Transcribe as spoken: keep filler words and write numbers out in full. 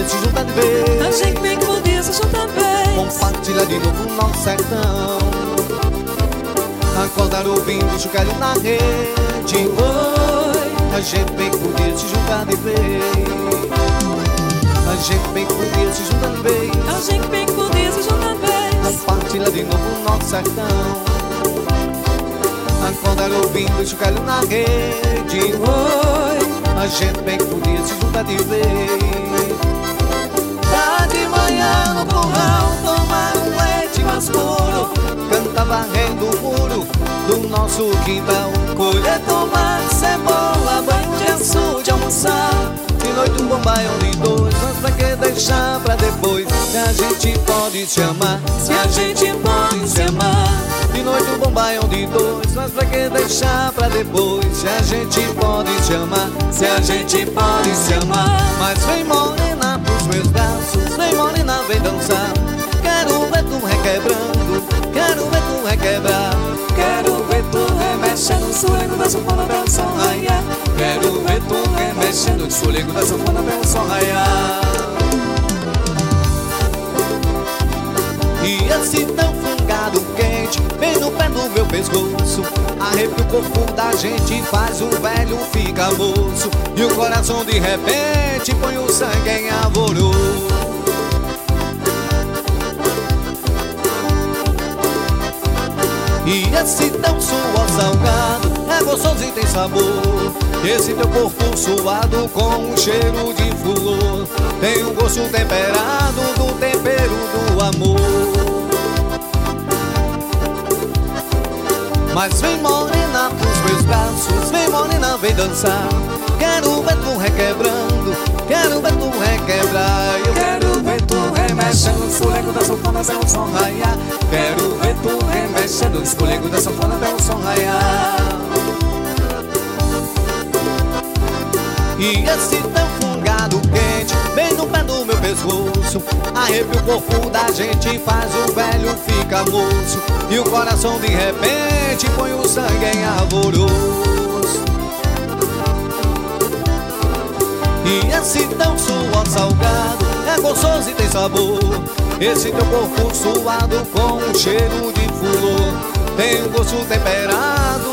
podia se juntar de vez. A gente bem que podia se juntar de vez. Compartilhar de novo o nosso sertão. Acordar ouvindo chocalho na rede. Oi, A gente bem que podia se juntar de vez. A gente bem que podia se juntar de vez. a gente bem que podia se juntar de vez. Compartilhar de novo o nosso sertão. Acordar ouvindo chocalho na rede. Oi, A gente bem que podia se juntar de vez. Tá de manhã no curral, tomar um leite mais puro. Canta varrendo o muro do nosso quintal. colher tomate, cebola, banho de açúcar de almoçar. De noite um bom baião de dois, mas pra que deixar pra depois? Se a gente pode se amar, Se a gente pode se amar. de noite um bom baião de dois, mas pra que deixar pra depois? Se a gente pode se amar, Se a gente pode se amar. mas vem morena pros meus braços, vem morena, vem dançar. Quero ver tu requebrando, quero ver tu requebrar. Quero ver tu remexendo o sonego da sanfona pelo sol raiar. Quero ver tu remexendo de solego da sanfona pelo sol raiar. E esse tão fungado quente vem no pé do meu pescoço. Arrepia o corpo da gente, faz o velho fica moço. E o coração de repente põe o sangue em alvoroço. E esse tão suor salgado é gostoso e tem sabor. Esse teu corpo suado com um cheiro de flor tem um gosto temperado do tempero do amor. Mas vem morena pros meus braços, vem morena, vem dançar. Quero ver tu requebrando, quero ver tu requebrar. Eu Quero ver tu remexendo o sonego da sanfona pelo sol raiar. quero ver tu remexendo o escolego da sanfona pelo sol raiar. E esse tão fungado quente bem no pé do meu pescoço. Arrepia o corpo da gente, faz o velho fica moço. E o coração de repente põe o sangue em alvoroço. E esse tão suor salgado é gostoso e tem sabor. Esse teu corpo suado com um cheiro de flor tem um gosto temperado